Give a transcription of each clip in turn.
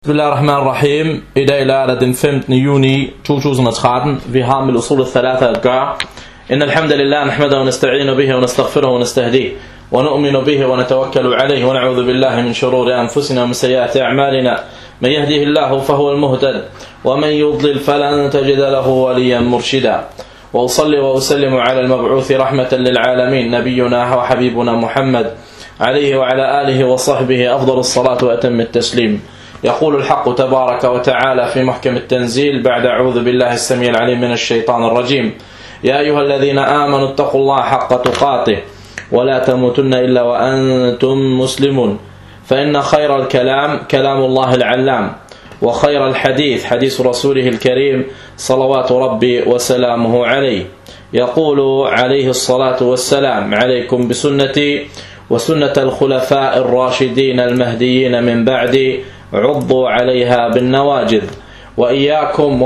Bismillahirrahmanirrahim. I dag lørdag den 15. juni 2013. Vi har med usul al-thalatha at gøre. Inna alhamdulillah nahmadu wa nasta'inu bihi wa nastaghfiruhu wa nastahdihi wa nu'minu bihi wa natawakkalu alayhi wa na'udhu billahi min shururi anfusina wa min sayyiati a'malina. Man yahdihillahu fahuwa al-muhtad wa man yudlil falan tajida lahu waliyan murshida. Wa usalli wa usallimu ala al-mab'uthi rahmatan lil alamin nabiyyuna wa habibuna Muhammad alayhi wa ala alihi wa sahbihi afdalus salatu wa atammu at-taslim. يقول الحق تبارك وتعالى في محكم التنزيل بعد أعوذ بالله السميع العليم من الشيطان الرجيم يا أيها الذين آمنوا اتقوا الله حق تقاته ولا تموتن إلا وأنتم مسلمون فإن خير الكلام كلام الله العلام وخير الحديث حديث رسوله الكريم صلوات ربي وسلامه عليه يقول عليه الصلاة والسلام عليكم بسنتي وسنة الخلفاء الراشدين المهديين من بعدي عضوا عليها بالنواجذ وإياكم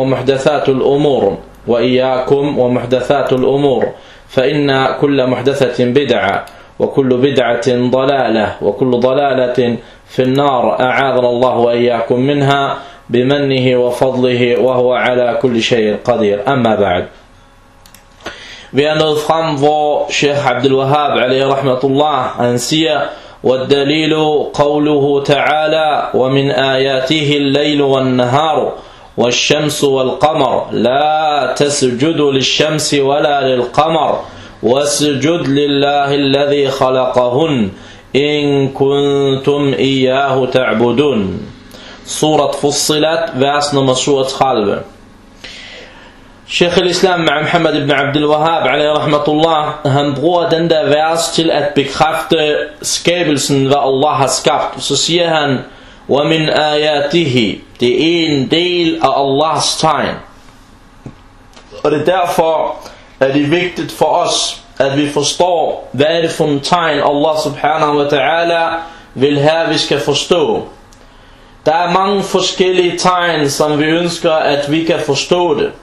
ومحدثات الأمور فإن كل محدثة بدعة وكل بدعة ضلالة وكل ضلالة في النار أعاذنا الله وإياكم منها بمنه وفضله وهو على كل شيء قدير أما بعد. Vi er nået frem, hvor Sheikh Abdul Wahhab alayhi rahmatullah han siger: والدليل قوله تعالى ومن آياته الليل والنهار والشمس والقمر لا تسجدوا للشمس ولا للقمر واسجد لله الذي خلقهن إن كنتم إياه تعبدون. سورة فصلت vers nummer 37. Sheikh al-Islam Muhammad ibn Abdul Wahhab alayhi rahmatullah, han bruger den der vers til at bekræfte skabelsen, hvad Allah har skabt. Så siger han, wa min ayatihi, det er en del af Allahs tegn. Og det er derfor, at det er vigtigt for os, at vi forstår, hvad er det for en tegn, Allah subhanahu wa ta'ala vil have, vi skal forstå. Der er mange forskellige tegn, som vi ønsker, at vi kan forstå det.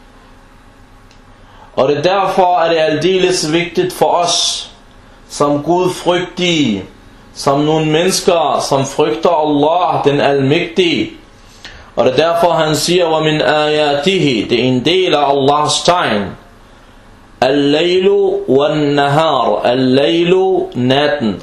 Og det er derfor, at det er aldeles vigtigt for os, som gudfrygtige, som nogle mennesker, som frygter Allah, den almægtige. Og det er derfor, han siger, wa min ayatihi, det er en del af Allahs tegn. Al-laylu wal-nahar, al-laylu natten,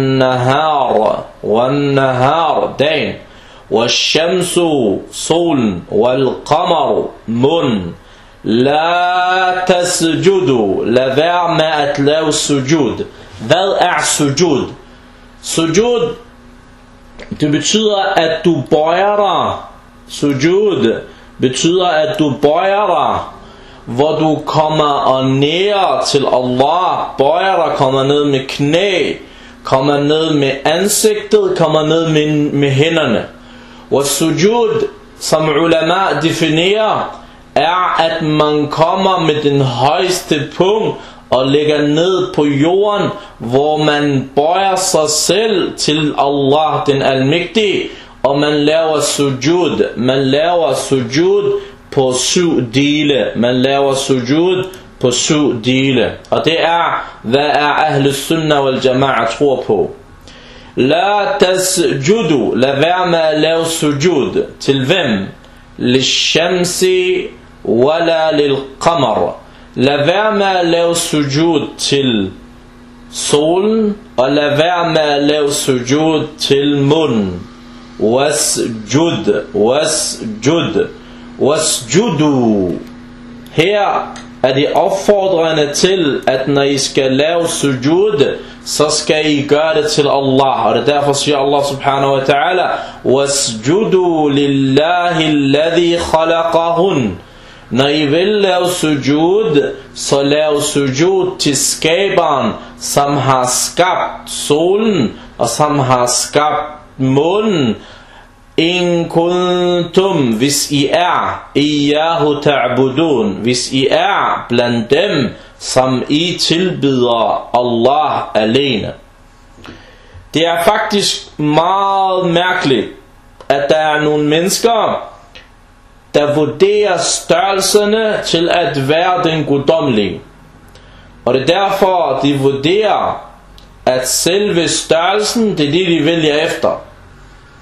wal-nahar dagen, wal-shamsu solen, wal-qamaru månen. La tasjudu, lad være med at lave sujud. Hvad er sujud? Sujud, det betyder at du bøjer dig. Sujud betyder at du bøjer dig, hvor du kommer ned til Allah. Bøjer dig, kommer ned med knæ, kommer ned med ansigtet, kommer ned med hænderne. Og sujud, som ulama definerer, er at man kommer med den højeste punkt og lægger ned på jorden, hvor man bøjer sig selv til Allah den almægtige, og man laver sujud. Man laver sujud på 7 dele. Og det er, hvad er Ahlus Sunnah wal Jama'a tror på. La tasjudu, lad være med at lave sujud. Til hvem? Lishamsi wala lil qamar. Lad være med at lave sujud til solen, og lad være med at lave sujud til månen. Wasjudu. Her er det opfordrende til, at når I skal lave sujud, så skal I gøre det til Allah. Og det er derfor siger Allah subhanahu wa ta'ala, wasjudu lillahi alladhi khalaqahun. Når I vil lave sujud, så lav sujud til skaberen, som har skabt solen, og som har skabt månen. In kuntum, hvis I er, iyahu ta'budun, hvis I er blandt dem, som I tilbyder Allah alene. Det er faktisk meget mærkeligt, at der er nogle mennesker, der vurderer størrelserne til at være den guddommelige. Og det er derfor, de vurderer, at selve størrelsen, det er det, de vælger efter.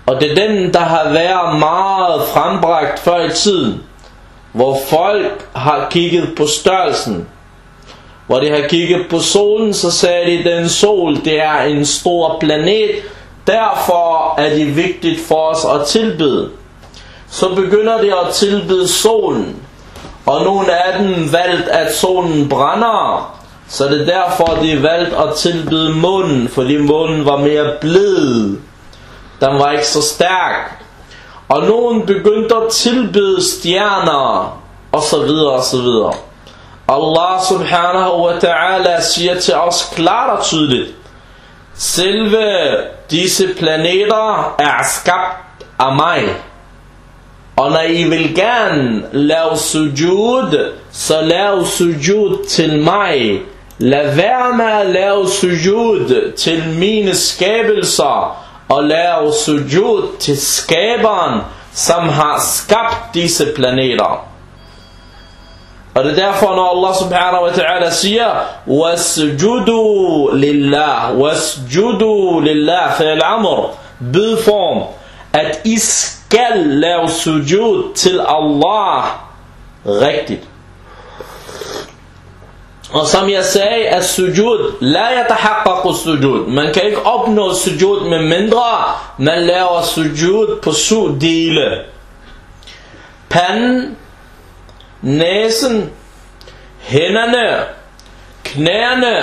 Og det er den, der har været meget frembragt før i tiden, hvor folk har kigget på størrelsen. Hvor de har kigget på solen, så sagde de, den sol, det er en stor planet, derfor er det vigtigt for os at tilbede. Så begynder de at tilbede solen, og nogle af dem valgte, at solen brænder, så det er derfor, de valgte at tilbede månen, fordi månen var mere blid. Den var ikke så stærk. Og nogen begyndte at tilbede stjerner, og så videre, og så videre. Allah subhanahu wa ta'ala siger til os klart og tydeligt, selve disse planeter er skabt af mig. Og når I vil gerne lave sujud, så lav sujud til mig. Lad være med at lave sujud til mine skabelser, og lav sujud til skaberen, som har skabt disse planeter. Og det er derfor, når Allah subhanahu wa ta'ala siger, wasjudu lillah, wasjudu lillah, fi'l amr, bydform, at I skal lave sujud til Allah rigtigt. Og som jeg sagde, at sujud, la yatahaqqaqu sujud. Man kan ikke opnå sujud med mindre, man laver sujud på 7 dele. Panden, næsen, hænderne, knæene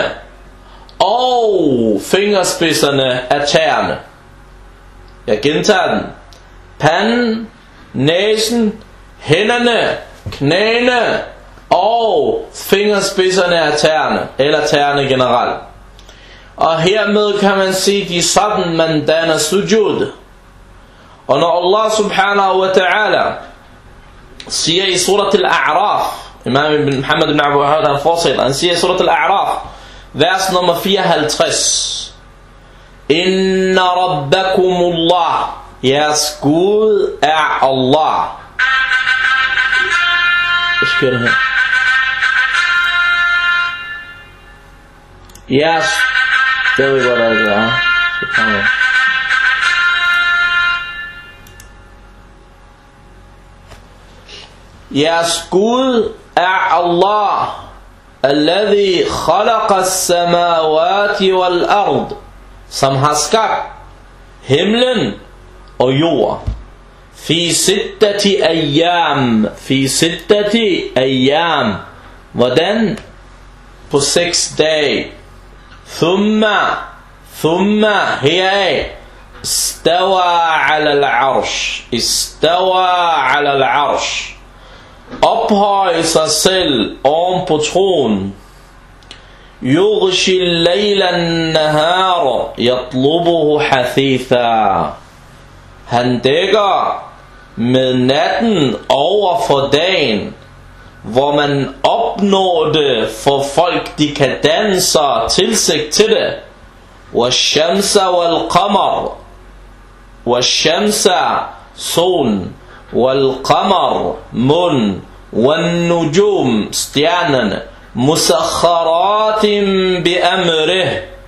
og fingerspidserne af tæerne. Jeg gentager den. Panden, næsen, hænderne, knæene og fingerspidserne af tæerne, eller tæerne generelt. Og hermed kan man sige, de sådan man danner sujud. Og når Allah subhanahu wa ta'ala siger i surat al-A'raf, Imam ibn Muhammad ibn Abu Wahhab han fortsætter, han siger i surat al-A'raf, vers nummer 54, Inna rabbakumullah, jeres Gud er Allah. Hvad sker der her? Jeres, det ved jeg godt, det er. Jeres Gud er Allah, alladhi khalaqa as-samawati wal-ard, som har skabt himlen og jord. Fi sittati ayyam, fi sittati ayyam. Hvordan? På 6 dage. Thumma heraf. Istawa ala al-arsh. Istawa ala al-arsh. Ophøj sig selv oven på tronen. Yughshi al-layla an-nahar yatlubuhu hathitha. Han dækker med natten over for dagen, hvor man opnår det, for folk de kan danne sig tilsigt til det. Wash-shamsa wal-qamar, wash-shamsa solen, wal-qamar månen, wan-nujum stjernerne, musakharatin bi amrih.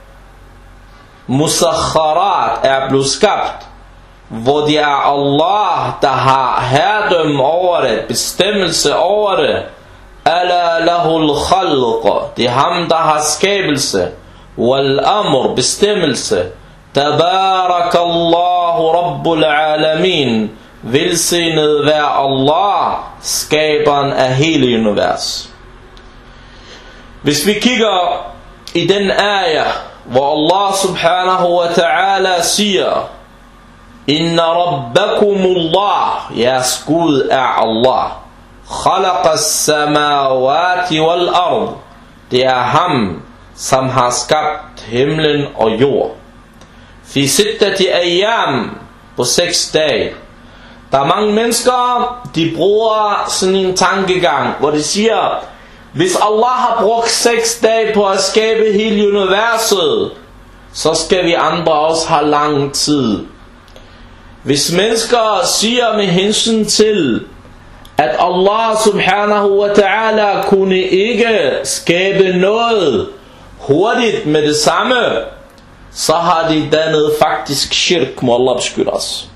Musakharat er blevet skabt, hvor det er Allah, der har herredømme over det, bestemmelse over det. Ala lahul khalq, det er ham, der har skabelse. Wal amr, bestemmelse. Tabarakallahu rabbul alamin, velsignet være Allah, skaberen af hele univers. Hvis vi kigger i den ayah, hvor Allah subhanahu wa ta'ala siger, Inna rabbakumullah, jeres Gud er Allah, khalaqa as-samawati wal-ard, det er ham, som har skabt himlen og jord. Fi sittati ayyam, på 6 dage. Der er mange mennesker, de bruger sådan en tankegang, hvor de siger, hvis Allah har brugt 6 dage på at skabe hele universet, så skal vi andre også have lang tid. Hvis mennesker siger med hensyn til, at Allah subhanahu wa ta'ala kunne ikke skabe noget hurtigt med det samme, så har de dannet faktisk shirk, må Allah beskytte os.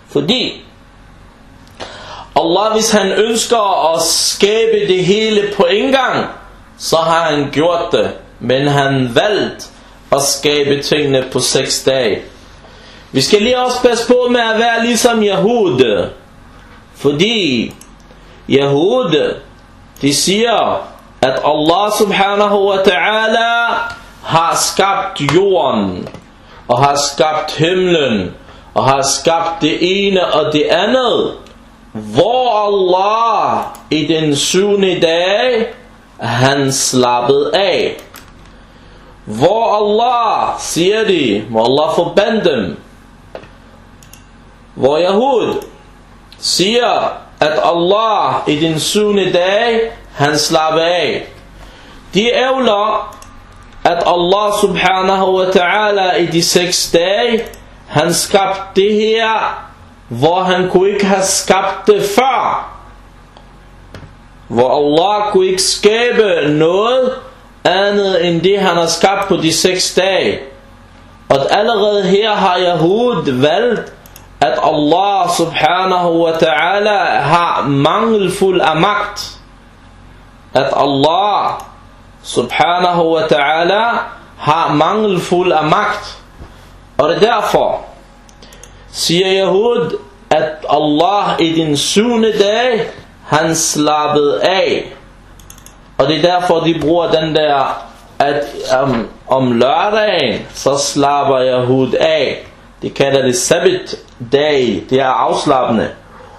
Fordi Allah, hvis han ønsker at skabe det hele på en gang, så har han gjort det. Men han valgte at skabe tingene på 6 dage. Vi skal lige også passe på med at være ligesom Yahud. Fordi Yahud, de siger, at Allah subhanahu wa ta'ala har skabt jorden, og har skabt himlen, og har skabt det ene og det andet, hvor Allah i den 7. dag, han slappede af. Hvor Allah, siger de, må Allah forbande dem. Hvor Yahud siger, at Allah i den 7. dag, han slapper af. De ævler, at Allah subhanahu wa ta'ala i de 6 dage, han skabte det her, hvor han kunne ikke have skabt det før. Hvor Allah kunne ikke skabe noget andet end det, han har skabt på de 6 dage. Og allerede her har Yahud valgt, at Allah subhanahu wa ta'ala har mangelfuld af magt. At Allah subhanahu wa ta'ala har mangelfuld af magt. Og det er derfor, siger Yahud, at Allah i den 7. dag, han slappede af. Og det er derfor, de bruger den der, at om lørdagen, så slapper Yahud af. De kalder det sabbatdag, det er afslappende.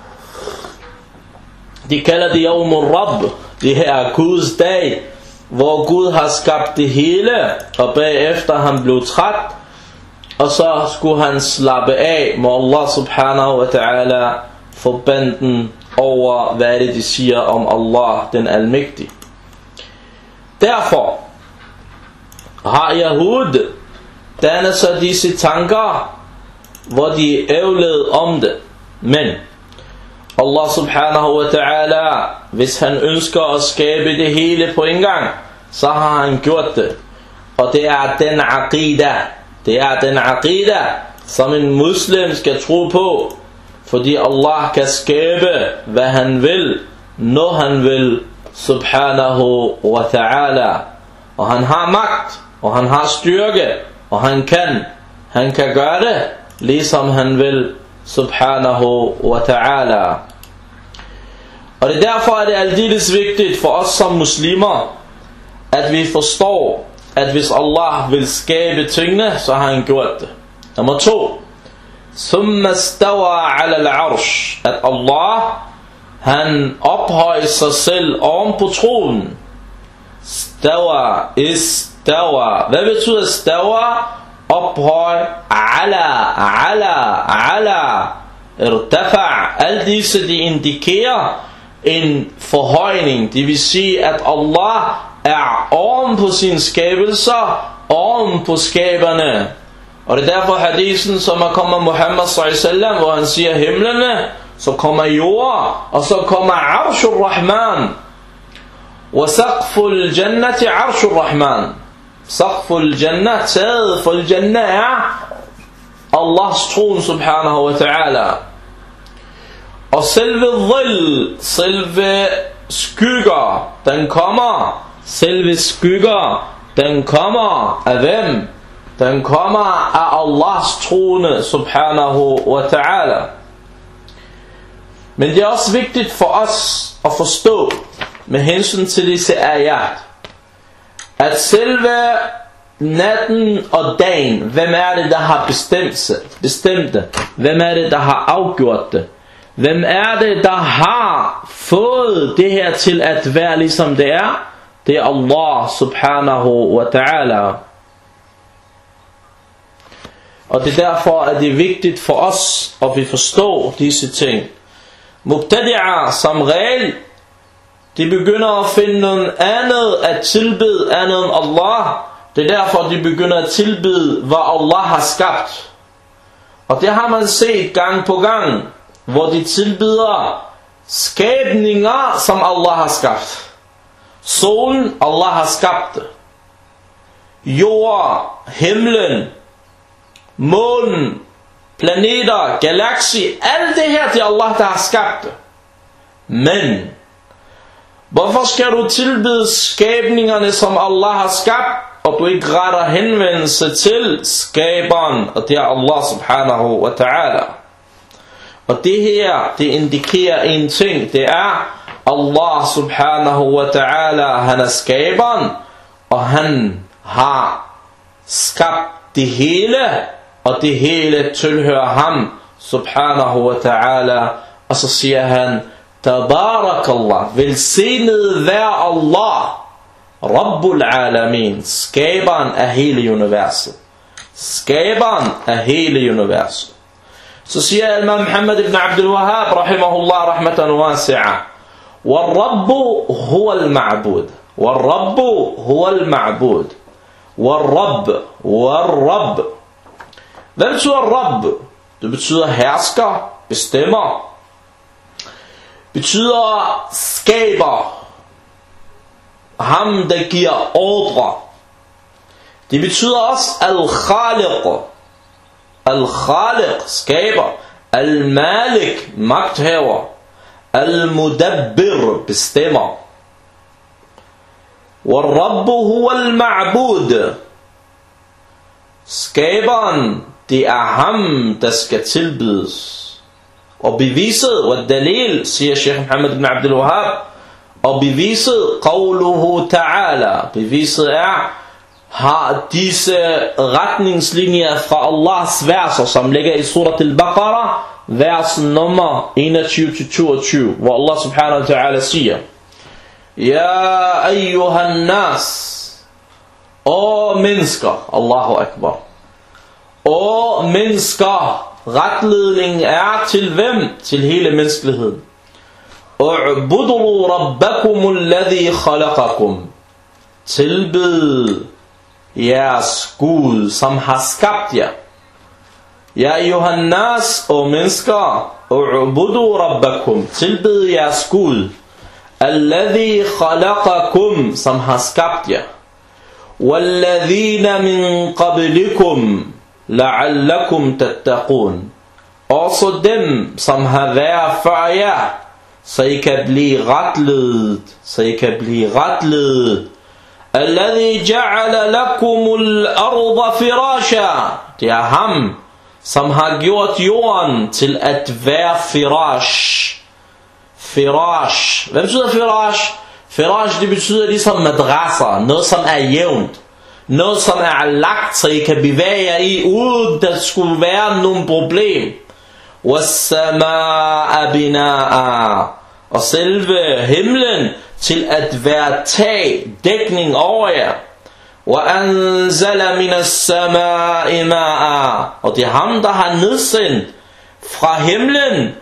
De kalder det Yawmur Rabb, det her Guds dag, hvor Gud har skabt det hele, og bagefter han blev træt, og så skulle han slappe af, må Allah subhanahu wa ta'ala forbanden over, hvad det de siger om Allah, den almægtige. Derfor har Yahud dannet sig disse tanker, hvor de ævlede om det. Men Allah subhanahu wa ta'ala, hvis han ønsker at skabe det hele på en gang, så har han gjort det. Og det er den aqida. Det er den aqida, som en muslim skal tro på. Fordi Allah kan skabe, hvad han vil, når han vil, subhanahu wa ta'ala. Og han har magt, og han har styrke, og han kan gøre det, ligesom han vil, subhanahu wa ta'ala. Og det er derfor, at det er aldeles vigtigt for os som muslimer, at vi forstår, at hvis Allah vil skabe tingene, så har han gjort det. Nummer 2. Summa stawa ala al-arsh. At Allah, han ophøjer sig selv oven på tronen. Stawa, istawa. Hvad betyder stawa? Ophøj, ala, irtafa. Alle disse, de indikerer en forhøjning. Det vil sige, at Allah er oven på sine skabelser, oven på skaberne. Og det er derfor hadisen, som er kommet Muhammad sallallahu, hvor han siger himlene, så kommer jord, og så kommer arshur rahman. Og saqful jannati arshur rahman. Saqful jannah, taget for jannah er Allahs tron subhanahu wa ta'ala. Og selve dhill, selve skygger, den kommer. Selve skygger, den kommer af hvem? Den kommer af Allahs trone subhanahu wa ta'ala. Men det er også vigtigt for os at forstå med hensyn til disse ayat, at selve natten og dagen, hvem er det, der har bestemt det? Hvem er det, der har afgjort det? Hvem er det, der har fået det her til at være ligesom det er? Det er Allah subhanahu wa ta'ala. Og det er derfor, at det er vigtigt for os, at vi forstår disse ting. Mubtadi'ah som regel, de begynder at finde noget andet at tilbede andet end Allah. Det er derfor, de begynder at tilbede, hvad Allah har skabt. Og det har man set gang på gang, hvor de tilbeder skabninger, som Allah har skabt. Solen, Allah har skabt det. Jord, himlen, månen, planeter, galakser, alt det her, det er Allah, der har skabt det. Men hvorfor skal du tilbede skabningerne, som Allah har skabt, og du ikke retter henvendelse til skaberen, og det er Allah subhanahu wa ta'ala? Og det her, det indikerer en ting, det er Allah subhanahu wa ta'ala, han er skaberen, og han har skabt det hele, og det hele tilhører ham subhanahu wa ta'ala. Og så siger han, Tabarakallah, velsignet være Allah, Rabbul Alamin, skaberen af hele universet. Skaberen af hele universet. Så siger Imam Muhammad ibn Abdul Wahhab, rahimahullah, rahmatan wasi'a, وَالرَّبُّ هُوَ الْمَعْبُودِ وَالرَّبُّ هُوَ الْمَعْبُودِ وَالرَّبُّ. Hvad betyder Rabb? Det betyder hersker, bestemmer. Betyder skaber. Ham, der giver ordre. Det betyder også Al-Khaliq. Al-Khaliq, skaber. Al-Malik, magthaver. Al-Mudabbir, bestemmer. وَالرَّبُّ هُوَ الْمَعْبُودِ. Skaberen, det er ham, der skal tilbydes. Og beviset, og dalil, siger Sheikh Muhammad ibn Abdul Wahhab, og beviset, qawluhu ta'ala, beviset er, har disse retningslinjer fra Allahs verser, som ligger i surat al-Baqarah, vers nummer 21-22, hvor Allah subhanahu wa ta'ala siger, Ja ayyuhan nas, o mennesker, Allahu akbar, o mennesker, retledning er til hvem? Til hele menneskeligheden. U'budu rabbakum alladhi khalaqakum. Tilbed jeres Gud, som har skabt jer. Ja ayyuhan nas, o mennesker, u'budu rabbakum. Tilbed jeres Gud, alladhi khalaqakum, som har skabt jer. Walladhina min qablikum la'allakum tattaqun. Også dem, som har været før jer, så I kan blive retledet. Alladhi ja'ala lakumul arda firasha. Det er ham, som har gjort jorden til at være firash. Firash. Hvad betyder firash? Firash, det betyder ligesom madrasser, noget som er jævnt. Noget som er lagt, så I kan bevæge jer i, uden der skulle være nogen problem. وَالسَّمَاءَ بِنَاءً. Og selve himlen til at være tag, dækning over jer. وَأَنزَلَ مِنَ السَّمَاءِ مَاءً. Og det er ham, der har nedsendt fra himlen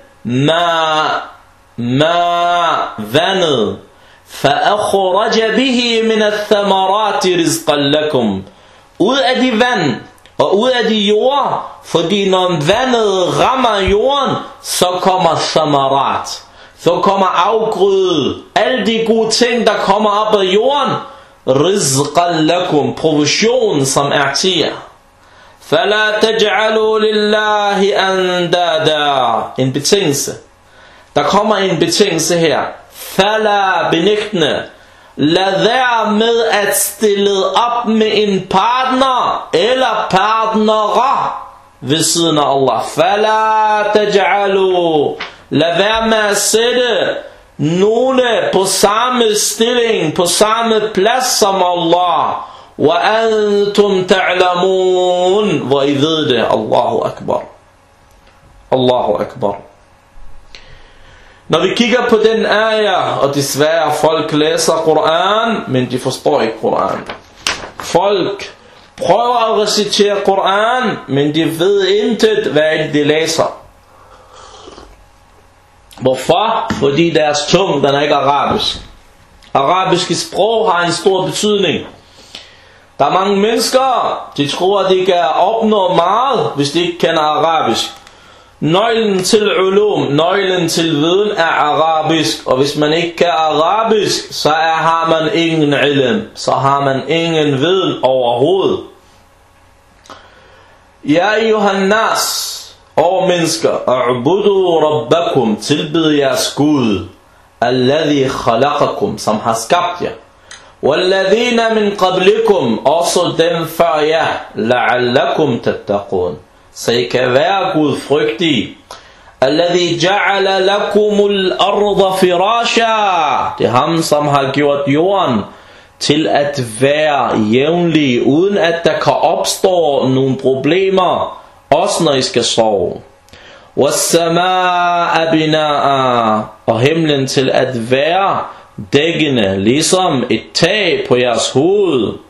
vandet. فَأَخْرَجَ بِهِ مِنَ الثَّمَرَاتِ رِزْقًا لَكُمْ. Ud af de vand og ud af de jord, fordi når vandet rammer jorden, så kommer thamarat, så kommer afgrøde, alle de gode ting, der kommer op af jorden, rizqan lakum, provision, som er til jer. فَلَا تَجْعَلُوا لِلَّهِ أَنْدَادًا. En betingelse. Der kommer en betingelse her. Fala, benægtende. Lad være med at stille op med en partner eller partnere ved siden af Allah. Fala taj'alu. Lad være med at sætte nogle på samme stilling, på samme plads som Allah. Wa antum ta'lamun. Hvor I ved det. Allahu akbar. Allahu akbar. Når vi kigger på den ayah, og desværre folk læser Koran, men de forstår ikke Koran. Folk prøver at recitere Koran, men de ved intet, hvad de læser. Hvorfor? Fordi deres tung, den er ikke arabisk. Arabiske sprog har en stor betydning. Der er mange mennesker, de tror, at de kan opnå meget, hvis de ikke kender arabisk. Nøglen til ulum, nøglen til viden er arabisk, og hvis man ikke kan arabisk, så har man ingen ilm, så har man ingen viden overhovedet. Ja ayyuhan nas, O mennesker, a'budu rabbakum, tilbed jeres Gud, alladhi khalaqakum, som har skabt jer, walladhina min qablikum, også dem før jer, la'allakum tattaqun, så I kan være gudfrygtige. Alladhi ja'ala lakumul arda firasha, det er ham, som har gjort jorden til at være jævnlig, uden at der kan opstå nogle problemer, også når I skal sove. Was-samaa'a binaa'a, og himlen til at være dækkende, ligesom et tag på jeres hoved.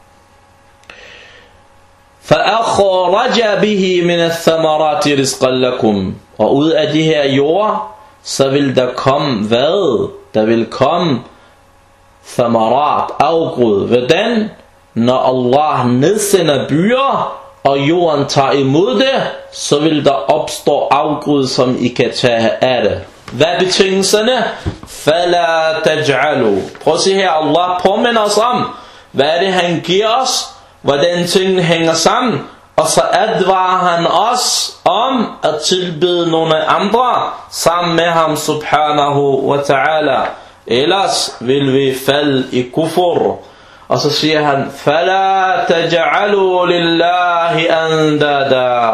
فَأَخْرَجَ بِهِ مِنَ الثَّمَرَاتِ رِزْقًا لَكُمْ, og ud af de her jord, så vil der komme hvad? Der vil komme thamarat, afgrød. Hvordan? Når Allah nedsender byer, og jorden tager imod det, så vil der opstå afgrød, som I kan tage af det. Hvad er betingelserne? فَلَا تَجْعَلُوا. Prøv at se her, Allah påminder os om, hvad er det han giver os, hvordan tingene hænger sammen, og så advarer han os om at tilbede nogle andre sammen med ham subhanahu wa ta'ala. Ellers vil vi falde i kufur. Og så siger han, فَلَا تَجْعَلُوا لِلَّهِ أَنْدَادًا.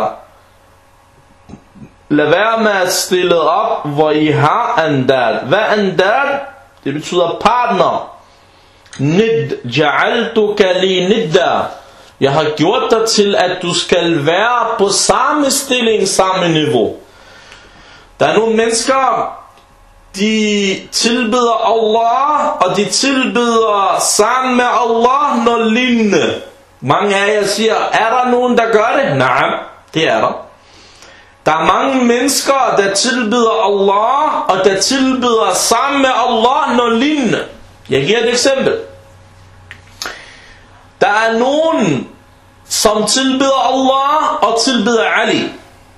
Lad være med at stille op, hvor I har andad. Hvad er andad? Det betyder partner. Nid, ja'altuka li nidda. Jeg har gjort dig til, at du skal være på samme stilling, samme niveau. Der er nogle mennesker, de tilbeder Allah, og de tilbeder sammen med Allah noget lignende. Mange af jer siger, er der nogen, der gør det? Nej, det er der. Der er mange mennesker, der tilbeder Allah, og der tilbeder sammen med Allah noget lignende. Jeg giver et eksempel. Der er nogen, som tilbeder Allah og tilbeder Ali.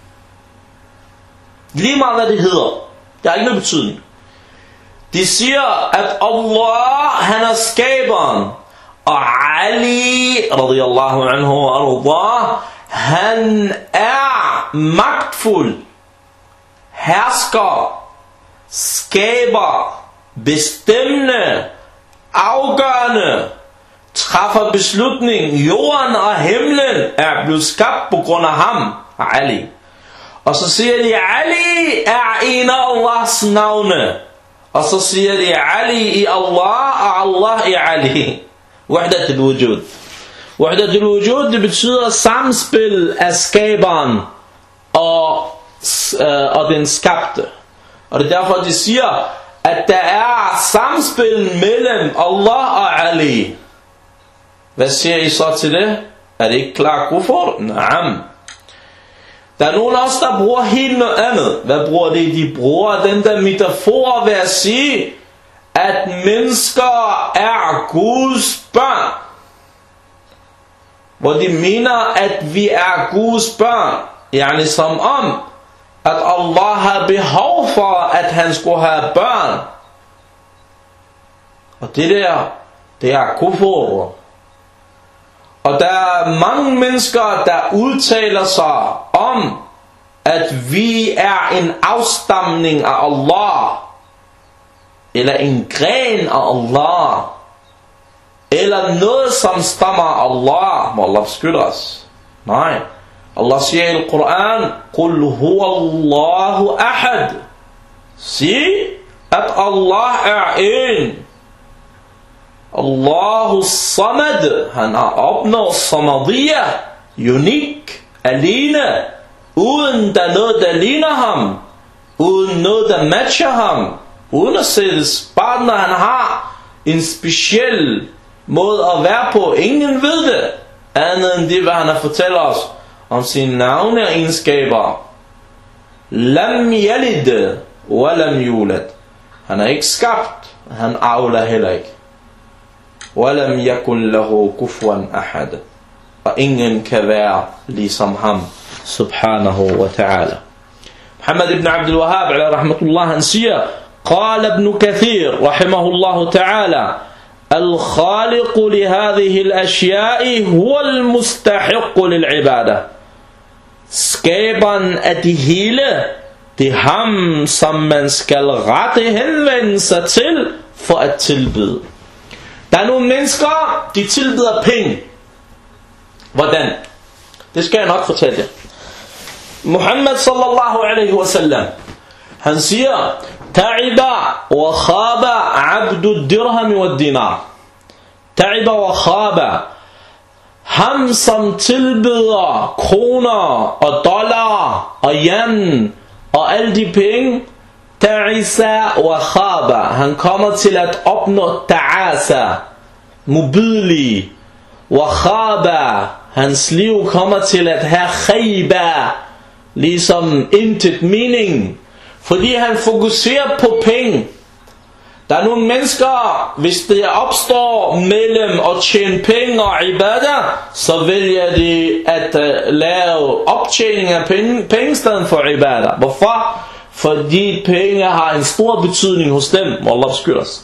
Lige meget hvad det hedder. Det har ikke noget betydning. De siger, at Allah, han er skaberen, og Ali, radiyallahu anhu wa arda, han er magtfuld, hersker, skaber, bestemmende, afgørende, træffer beslutning. Jorden og himlen er blevet skabt på grund af ham, Ali. Og så siger de, Ali er en af Allahs navne. Og så siger de, Ali i Allah, og Allah i Ali. Wahdat al-wujud. Wahdat al-wujud, det betyder samspil af skaberen og den skabte. Og det er derfor, de siger, at der er samspil mellem Allah og Ali. Hvad siger I så til det? Er det ikke klar kufur? Nej. Der er nogen også, der bruger helt noget andet. Hvad bruger de? De bruger den der metafor ved at sige, at mennesker er Guds børn. Hvor de mener, at vi er Guds børn. Yani som om, at Allah har behov for, at han skulle have børn. Og det der, det er kufur. Og der er mange mennesker, der udtaler sig om, at vi er en afstamning af Allah, eller en gren af Allah, eller noget, som stammer af Allah. Må Allah beskytte os. Nej. Allah siger i Al-Quran, قُلْ هُوَ اللَّهُ أَحَدٌ. Sig, at Allah er en. Allahu Samad, han har opnået Samadiyya, unik, alene, uden der noget, der ligner ham, uden noget, der matcher ham, uden at sætte partner, han har en speciel måde at være på. Ingen ved det, andet end det, hvad han har fortalt os om sine navne og egenskaber. Lam yalid, wa lam yulad. Han er ikke skabt, han avler heller ikke. وَلَمْ يَكُنْ لَهُ كُفْوًا أَحَدٍ. Og ingen kan være ligesom ham, subhanahu wa ta'ala. Muhammad ibn Abdul Wahhab, ala rahmatullah, han siger, قال ابن كثير رحمه الله تعالى الخالق لهذه الأشياء هو المستحق للعبادة. skaberen af det hele, det er ham, som man skal rette henvende sig til for at tilbede. Der er nogle mennesker, de tilbeder penge. Hvordan? Det skal jeg nok fortælle jer. Muhammad sallallahu alaihi wasallam, han siger, ta'iba wa khaba abdu dirham wa dinar. Ta'iba wa khaba, ham som tilbeder kroner og dollar og yen og alle de penge, ta'isa wa khaba, han kommer til at opnå ta'asa, modbydelig. Wa khaba, hans liv kommer til at have khayba, ligesom intet mening, fordi han fokuserer på penge. Der er nogle mennesker, hvis det opstår mellem at tjene penge og ibadah, så vælger de at lave optjening af penge i stedet for ibadah. Hvorfor? Fordi penge har en stor betydning hos dem, må Allah beskytte os.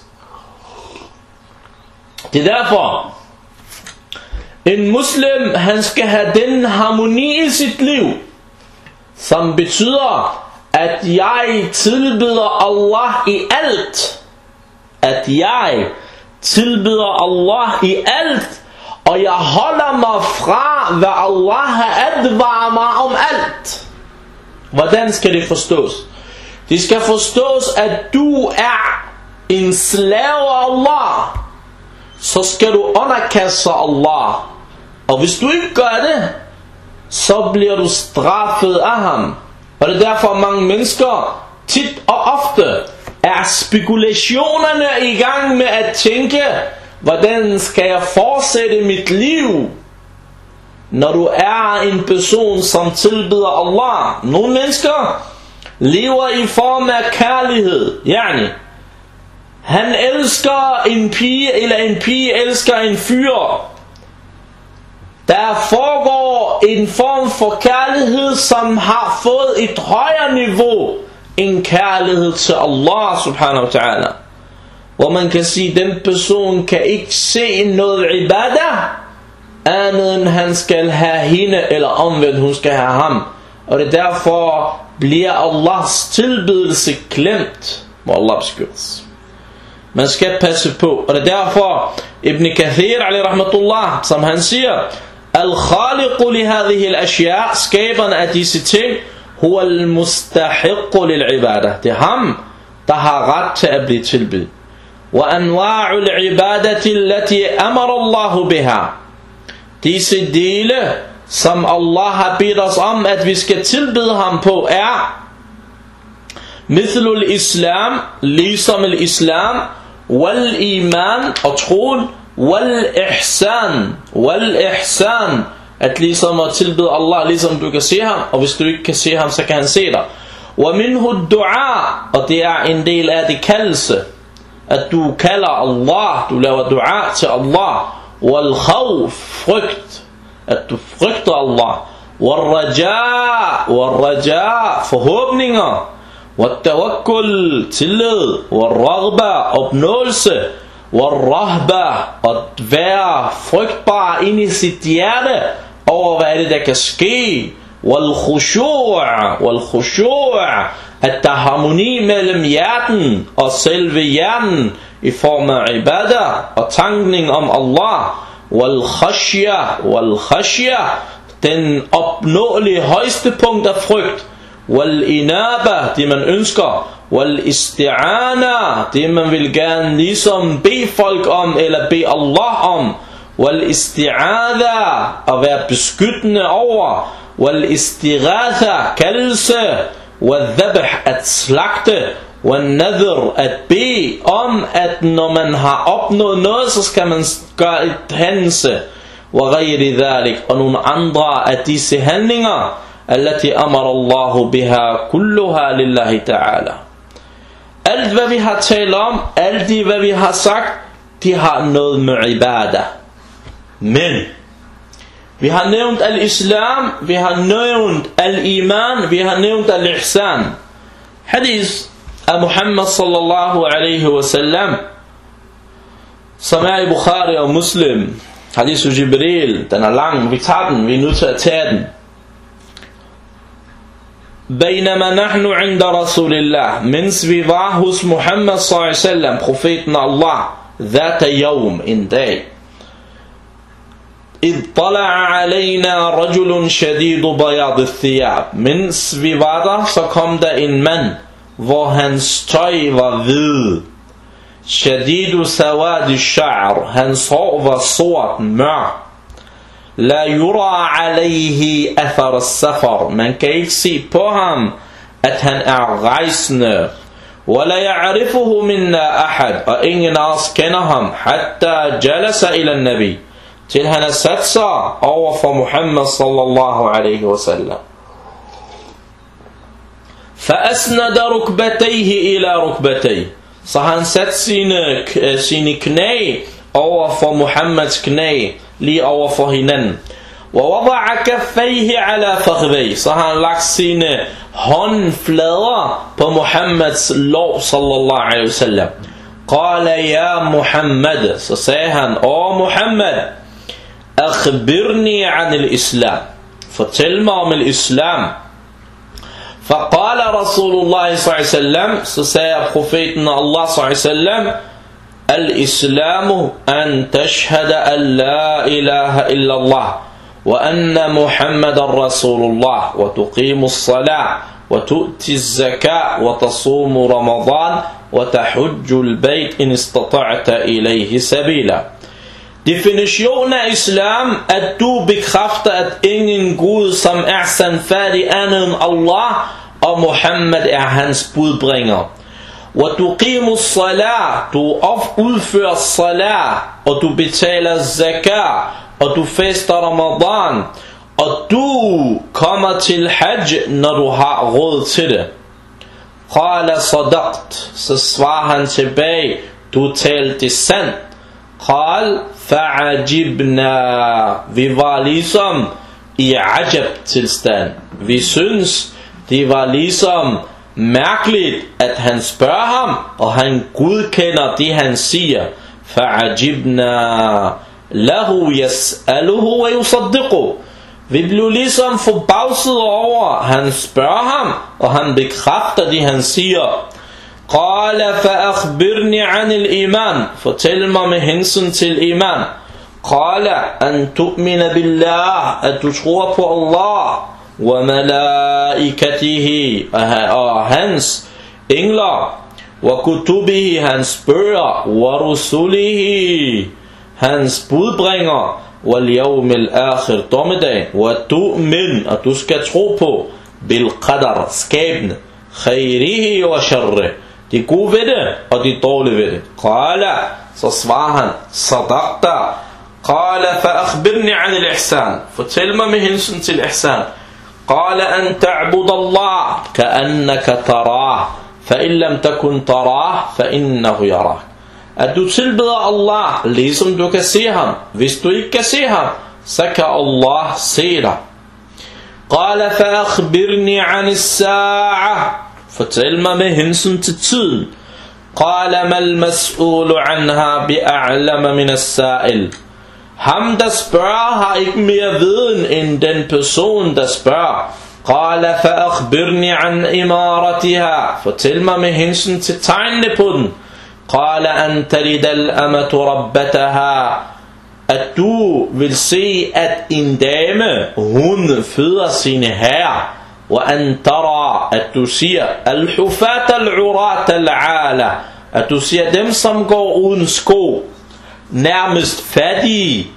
Det er derfor, en muslim, han skal have den harmoni i sit liv, som betyder, at jeg tilbeder Allah i alt. At jeg tilbeder Allah i alt, og jeg holder mig fra, hvad Allah har advaret mig om alt. Hvordan skal det forstås? Det skal forstås, at du er en slave af Allah, så skal du underkaste Allah. Og hvis du ikke gør det, så bliver du straffet af ham. Og det er derfor mange mennesker tit og ofte er spekulationerne i gang med at tænke, hvordan skal jeg fortsætte mit liv, når du er en person som tilbeder Allah. Nogle mennesker lever i form af kærlighed, yani han elsker en pige, eller en pige elsker en fyr. Der foregår en form for kærlighed, som har fået et højere niveau end kærlighed til Allah subhanahu wa ta'ala. Hvor man kan sige, at den person kan ikke se noget ibadah, andet end han skal have hende, eller omvendt hun skal have ham. Og det er derfor bliver Allahs tilbedelse glemt. Må Allah beskytte os. Man skal passe på. Og det er derfor Ibn Kathir alayhi rahmatullah, som han siger, al-khaliqu li hadhihi al-ashya, skaberen af disse ting, huwa al-mustahiqu lil-ibadah. Det er ham, der har ret til at blive tilbedt. Wa anwa'u al-ibadati allati amara Allah biha. Disse dele, som Allah har bedt os om, at vi skal tilbede ham på, er mithlul islam, ligesom al-islam, wal iman, og troen, wal ihsan, at ligesom at tilbede Allah, ligesom du kan se ham, og hvis du ikke kan se ham, så kan han se dig. Wa minhu du'a, og det er en del af det kaldelse, at du kalder Allah, du laver dua til Allah. Wal khawf, frygt, at du frygter Allah. Wal raja, forhåbninger. Wal tawakkul, tillid. Wal raghba, opnåelse. Wal rahba, at være frygtbar ind i sit hjerte over hvad det der kan ske. Wal khushu', at der er harmoni mellem hjerten og selve hjernen i form af ibadah og tankning om Allah. Wal khashya, den opnåelige højeste punkt af frygt. Wal inaba, det man ønsker. Wal isti'ana, det man vil gerne ligesom bede folk om eller bede Allah om. Wal isti'adha, at være beskyttende over. Wal istighatha, kaldelse. Wal dhabh, at slagte. Wal nadhr, at bede om, at når man har opnået noget, så skal man gøre et hændelse. Wa ghayri dhalik, og nogle andre af disse handlinger, allati amara Allahu biha kulluha lillahi ta'ala. Alt hvad vi har talt om, alt det hvad vi har sagt, de har noget med ibadah. Men vi har nævnt al-islam, vi har nævnt al-iman, vi har nævnt al-ihsan. Hadith af Muhammad sallallahu alaihi wasallam, som er i Bukhari og Muslim. Hadith af Jibril, den er lang, vi tager den, vi er nødt til at tage den. بينما نحن عند رسول الله mens vi var hos Muhammad sallallahu alaihi wasallam, profeten Allah, ذات يوم, en dag, إذ طلع علينا رجل شديد بياض الثياب, mens vi var der, så kom der en mand, hvor hans tøj var hvid. شديد سواد الشعر, hans hår var sort, mørk. لا يرى عليه أثر السفر, man kan ikke se på ham, at han er rejsende. ولا يعرفه منا أحد, og ingen af os kender ham. حتى جلس إلى النبي, til han har sat sig over for Muhammad sallallahu alaihi wasallam. فأسند ركبتيه إلى ركبتيه, så han satte sine knæ over for Muhammads knæ, lige over for hinanden. ووضع كفيه على فخذيه, så han lagt sine håndflader på Muhammads lår sallallahu alaihi wasallam. قال يا محمد, så sagde han, åh Muhammad, أخبرني عن الإسلام, fortæl mig om الإسلام. فقال رسول الله صلى الله عليه وسلم, så sagde profeten Allah صلى الله عليه وسلم, الإسلام أن تشهد أن لا إله إلا الله وأن محمد رسول الله وتقيم الصلاة وتؤتي الزكاة وتصوم رمضان وتحج البيت إن استطعت إليه سبيلا. Definition af islam, at du bekræfter, at ingen Gud, som er sandfærdig andet end Allah, og Muhammad er hans budbringer. وَتُقِيمُ الصَّلَاةِ, du udfører salat, og du betaler zakat, og du fester Ramadan, og du kommer til hajj, når du har råd til det. قَالَ صَدَقْتَ, så svarer han tilbage, du talte sandt. قال فعجبنا, vi var ligesom i ajab tilstand. Vi synes det var ligesom mærkeligt, at han spørger ham, og han godkender det han siger. فعجبنا له يسأله ويصدقه, vi blev ligesom forbavset over, han spørger ham, og han bekræfter det han siger. قال فأخبرني عن الإيمان, fortæl mig med hensyn til iman. قال أن تؤمن بالله, at du tror på Allah, وملائكته, og hans engler, وكتبه, hans bøger, ورسله, hans budbringer, واليوم الآخر, dommedag, وتؤمن, at du skal tro på, بالقدر, skabende, خيره وشره, de gode ved det, og de dårlige ved det. Qala, så svarer han, sadaqta. Qala, fa akhbirni an al-ihsan, fortæl mig med hensyn til ihsan. Qala, an ta'bud Allah, ka'annaka tarah, fa in lam takun tarah, fa innahu yarak. At du tilbeder Allah, ligesom du kan se ham. Hvis du ikke kan se ham, så kan Allah se dig. Qala, fa akhbirni an as-sa'ah, fortæl mig med hensyn til tiden. Qala mal mas'ulu anha bi'a'lama min as-sa'il, ham der spørger har ikke mere viden end den person der spørger. Qala fa akhbirni an imaratiha, fortæl mig med hensyn til tegnene på den. Qala an talida al-amatu rabbataha, at du vil se at en dame hun føder sine herrer. وأن ترى, at du siger al-hufat al-urat al-ala, at du siger dem som går uden sko, nærmest fattige.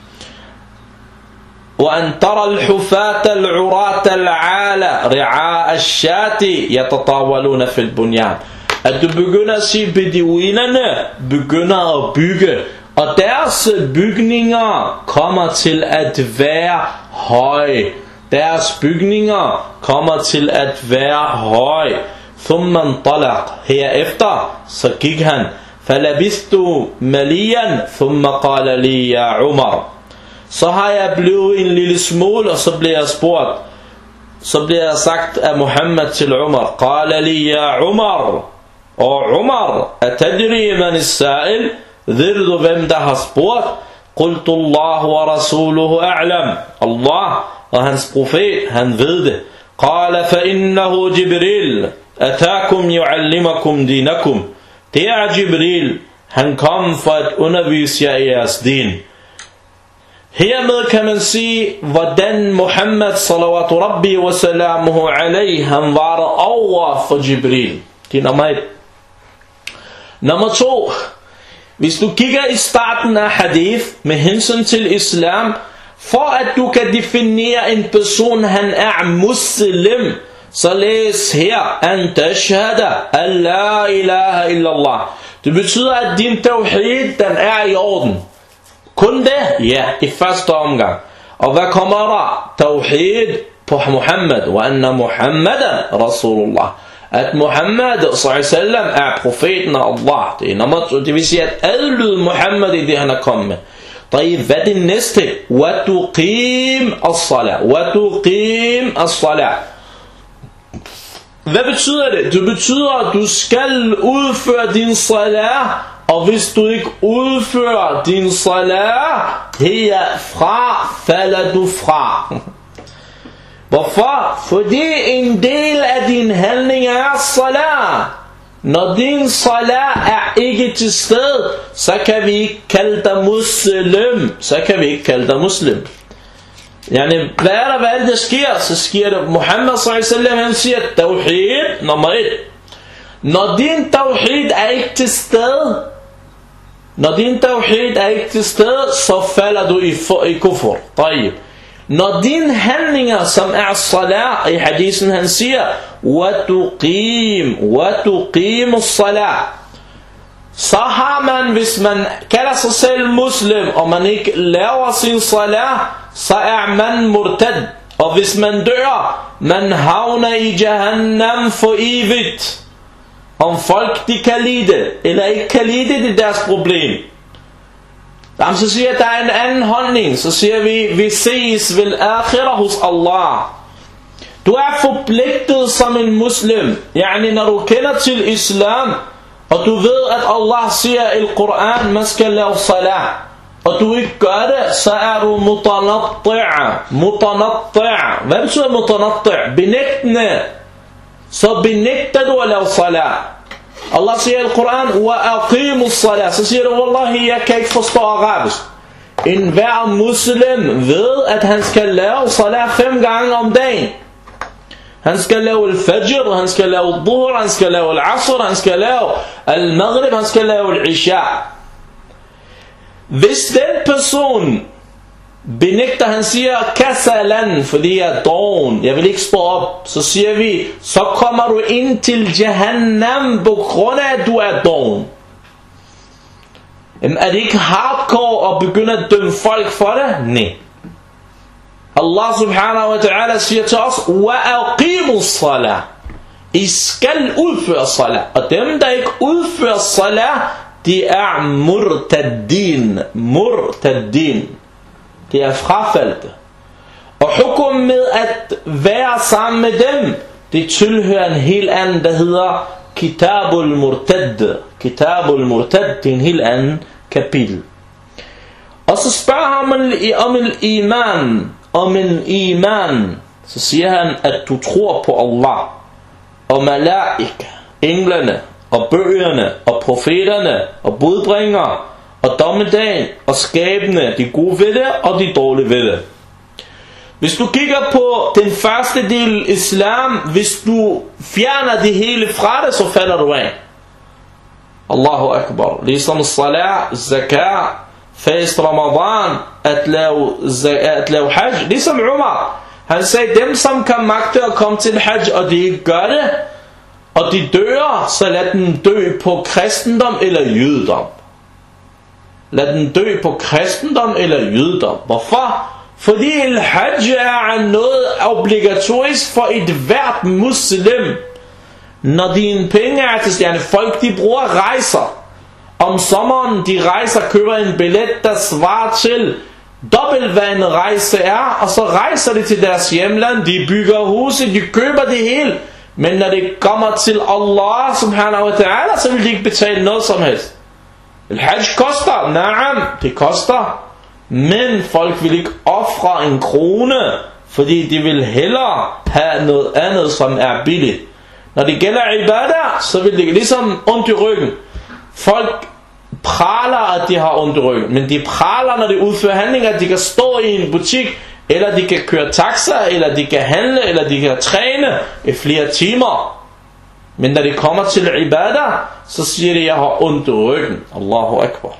وأن ترى الحفاة العراة العالة رعاء الشاة يتطاولون في البنيان, at du begynder at se beduinerne begynder at bygge, og deres bygninger kommer til at være høje. Deres bygninger kommer til at være høje. Thumma talaq, herefter så gik han. Falabistu maliyan, thumma qala li ya Umar, så har jeg blevet en lille smule, og så bliver jeg spurgt. Så bliver jeg sagt af Muhammad til Umar, qala li ya Umar, og Umar, atadri man as-sa'il, ved du hvem der har spurgt? Qultu Allah wa rasuluhu a'lam, Allah og hans profet, han ved det. قال فإنه جبريل أتاكم يعلمكم دينكم. Det er Jibril. Han kom for at undervise jer i jeres din. Hermed kan man sige, hvordan Muhammad sallallahu rabbi wa salamuhu alayhi, han var der over for Jibril. Det er nummer 1. Nummer 2. Hvis du kigger i starten af hadith med hensyn til islam, for at du kan definere en person, han er muslim, så læs her, an tashhada, an la ilaha illallah. Det betyder, at din tawhid, den er i orden. Kun det? Ja, i første omgang. Og hvad kommer der? Tawhid på Muhammad, wa anna Muhammadan Rasulullah. At Muhammad sallam er profeten af Allah. Det er nummer 2. Det vil sige, at adlyde Muhammad i det, han er kommet med. Hvad er det næste? Wa tuqim as-salat. Wa tuqim as-salat. Hvad betyder det? Det betyder, at du skal udføre din salat, og hvis du ikke udfører din salat, herfra falder du fra. Hvorfor? Fordi en del af din handling er salat. Når din salat er ikke til stede, så kan vi ikke kalde dig muslim. Yani, hvad er det, der sker? Så sker det, Muhammad sallallahu han siger, tawhid, nummer 1. Når din tawhid er ikke til stede, så falder du i kufr. Når dine handlinger, som er salat, i hadisen han siger, wa tuqim as-salat. Så har man, hvis man kalder sig selv muslim, og man ikke laver sin salat, så er man murtad. Og hvis man dør, man havner i Jahannam for evigt. Om folk de kan lide det, eller ikke kan lide det, det er deres problem. Så siger der er en anden holdning. Så siger vi ses vel akhirah hos Allah. Du er forpligtet som en muslim. Yani når du kender til islam, og du ved at Allah siger i Koran, man skal lave salat, og du ikke gør det, så er du mutanatti'. Hvad betyder mutanatti'? Benægtende. Så benægter du at lave salat. Allah siger i Koran, wa aqimus salat. Så siger du, wallahi, jeg kan ikke forstå arabisk. En hver muslim ved, at han skal lave salat 5 gange om dagen. Han skal lave al-fajr, han skal lave al-dhuhr, han skal lave al-asr, han skal lave al-maghrib, han skal lave al-isha. Hvis den person benægter, han siger kasalan, fordi jeg er doven, jeg vil ikke stå op, så siger vi, så kommer du ind til Jahannam på grund af at du er doven. Er det ikke hardcore at begynde at dømme folk for det? Nej. Allah subhanahu wa ta'ala siger til os, wa aqimus salat. I skal udføre salat. Og dem der ikke udfører salat, de er murtaddin. Det er frafaldte. Og hukum med at være sammen med dem, det tilhører en helt anden, der hedder Kitabul Murtad. Kitabul Murtad, det er en helt anden kapitel. Og så spørger han om en iman. Så siger han, at du tror på Allah og malaika, englene og bøgerne og profeterne og budbringere og dommedagen og skabene, de gode ved det og de dårlige ved det. Hvis du kigger på den første del islam, hvis du fjerner det hele fra det, så falder du af. Allahu Akbar. Ligesom salat, zakat, fast Ramadan, at lave hajj. Ligesom Umar. Han sagde, dem som kan magte at komme til hajj, og de ikke gør det, og de dør, så lad dem dø på kristendom eller jødedom. Lad dem dø på kristendom eller jødedom. Hvorfor? Fordi al-hajj er noget obligatorisk for et hvert muslim. Når dine penge er til stede, folk de bruger rejser. Om sommeren de rejser, køber en billet, der svarer til dobbelt hvad en rejse er, og så rejser de til deres hjemland, de bygger huse, de køber det hele. Men når det kommer til Allah subhanahu wa ta'ala, så vil de ikke betale noget som helst. Al-hajj koster, naam, det koster. Men folk vil ikke ofre en krone fordi de vil hellere have noget andet, som er billigt. Når det gælder ibadah, så vil det ligesom ondt i ryggen. Folk praler, at de har ondt i ryggen, men de praler, når de udfører handlinger. De kan stå i en butik, eller de kan køre taxa, eller de kan handle, eller de kan træne i flere timer. Men når det kommer til ibadah, så siger de, at jeg har ondt i ryggen. Allahu Akbar.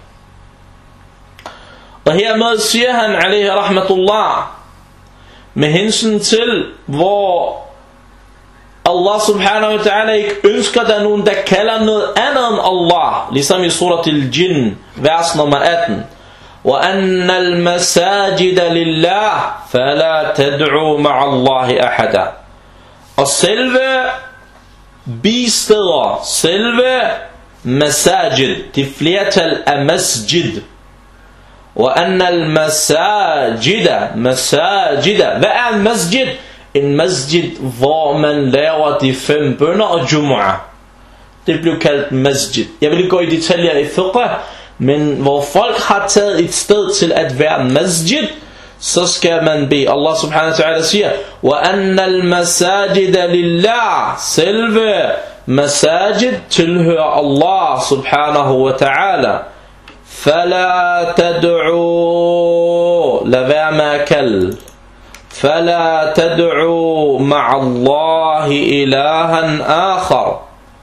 Og hermed siger han, alaihi rahmatullah, med hensyn til, hvor Allah subhanahu wa ta'ala ikke ønsker, der nogen, der kalder noget andet end Allah. Ligesom i surat al-Jinn, vers nummer 18. وَأَنَّ الْمَسَاجِدَ لِلَّهِ فَلَا تَدْعُوا مَعَ اللَّهِ أَحَدًا. Og selve bisteder, selve masajid, det flertal af masjid. وَأَنَّ الْمَسَاجِدَ مساجد. Hvad er en masjid? En masjid, hvor man laver de 5 bønner og jumu'ah. Det blev kaldt masjid. Jeg vil ikke gå i detaljer i fiqh, men hvor folk har taget et sted til at være masjid, så skal man bede. Allah subhanahu wa ta'ala siger, وَأَنَّ الْمَسَاجِدَ لِلَّهِ. Selve masajid tilhører Allah subhanahu wa ta'ala. فَلَا تَدْعُوا. Lad være med at kalde. فَلَا تَدْعُوا مَعَ اللَّهِ إِلَهًا آخر.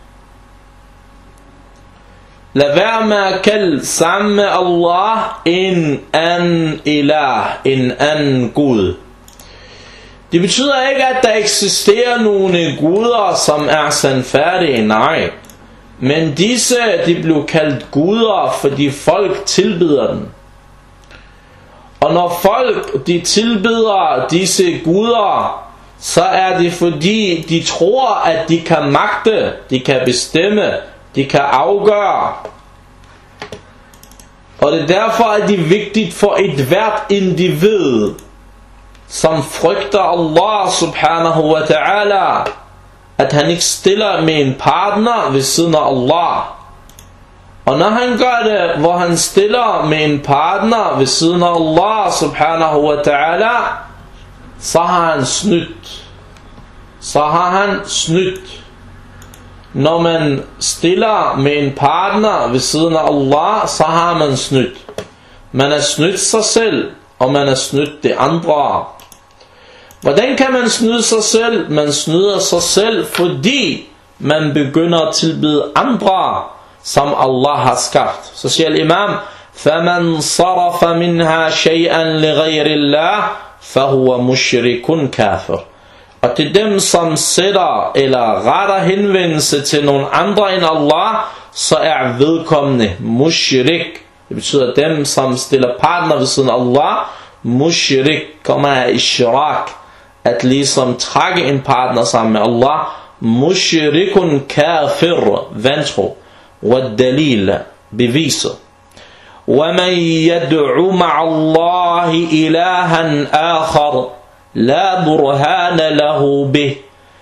Lad være med at kalde sammen med Allah en anden ilah, en anden Gud. Det betyder ikke, at der eksisterer nogle guder, som er sandfærdige, nej. Men disse, de blev kaldt guder, fordi folk tilbeder dem. Og når folk, de tilbeder disse guder, så er det fordi, de tror, at de kan magte, de kan bestemme, de kan afgøre. Og det er derfor, at det er vigtigt for et hvert individ, som frygter Allah subhanahu wa ta'ala, at han ikke stiller med en partner ved siden af Allah. Og når han gør det, hvor han stiller med en partner ved siden af Allah subhanahu wa ta'ala, så har han snydt. Så har han snydt. Når man stiller med en partner ved siden af Allah, så har man snydt. Man har snydt sig selv, og man har snydt de andre. Hvordan kan man snyde sig selv? Man snyder sig selv, fordi man begynder at tilbede andre, som Allah har skabt. Så siger imam, فَمَنْ صَرَفَ مِنْهَا شَيْئًا لِغَيْرِ اللَّهِ فَهُوَ مُشْرِكٌ كَافِرٌ. Og til dem, som sætter eller retter henvendelse til nogle andre end Allah, så er vedkommende mushrik. Det betyder dem, som stiller partner ved siden af Allah. Mushrik kommer af ishrak, at ligesom trække en partner sammen med Allah. Mushrikun kafir, vantro. والدليل beviser. ومن يدعو مع الله إلها آخر لا برهان له به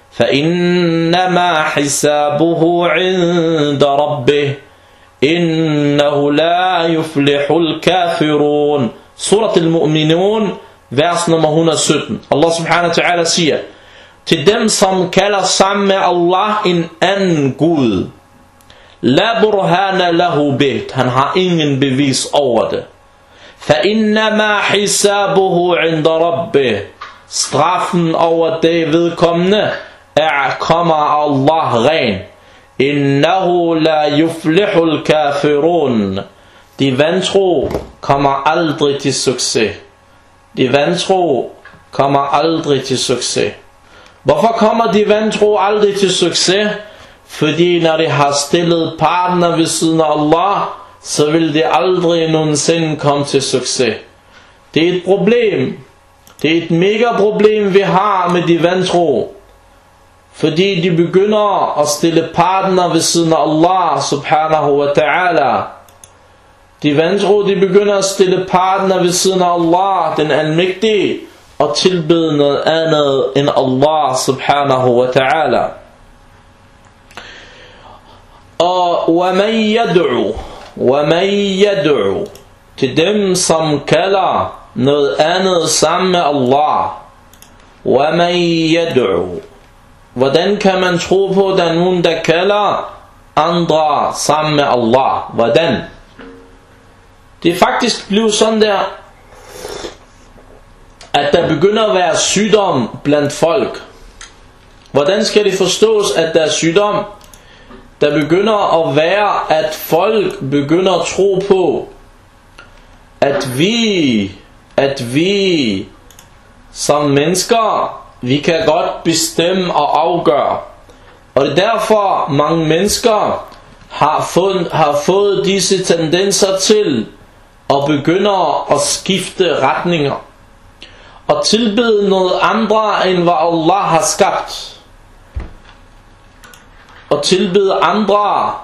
فإنما حسابه عند ربه إنه لا يفلح الكافرون. سورة المؤمنون vers nummer 117. Allah subhanahu wa ta'ala siger, til dem som kalder sammen med Allah en anden Gud, la burhana lahu bih, han har ingen bevis over det. Fa innama hisabuhu inda rabbih, straffen over det vedkommende kommer Allah ren. Innahu la yuflihul kafirun, de vantro kommer aldrig til succes. De vantro kommer aldrig til succes. Hvorfor kommer de vantro aldrig til succes? Fordi når de har stillet partner ved siden af Allah, så vil de aldrig nogensinde komme til succes. Det er et problem. Det er et mega problem vi har med de vantro. Fordi de begynder at stille partner ved siden af Allah subhanahu wa ta'ala. De vantro, de begynder at stille partner ved siden af Allah, den almægtige, og tilbede noget andet end Allah subhanahu wa ta'ala. Og وَمَنْ يَدْعُ til dem, som kalder noget andet sammen med Allah. وَمَنْ يَدْعُ. Hvordan kan man tro på, at der er nogen, der kalder andre sammen med Allah? Hvordan? Det er faktisk blevet sådan der, at der begynder at være sygdom blandt folk. Hvordan skal det forstås, at der er sygdom? Der begynder at være, at folk begynder at tro på, at vi som mennesker, vi kan godt bestemme og afgøre. Og det er derfor mange mennesker har fået disse tendenser til at begynde at skifte retninger og tilbede noget andre end hvad Allah har skabt, og tilbede andre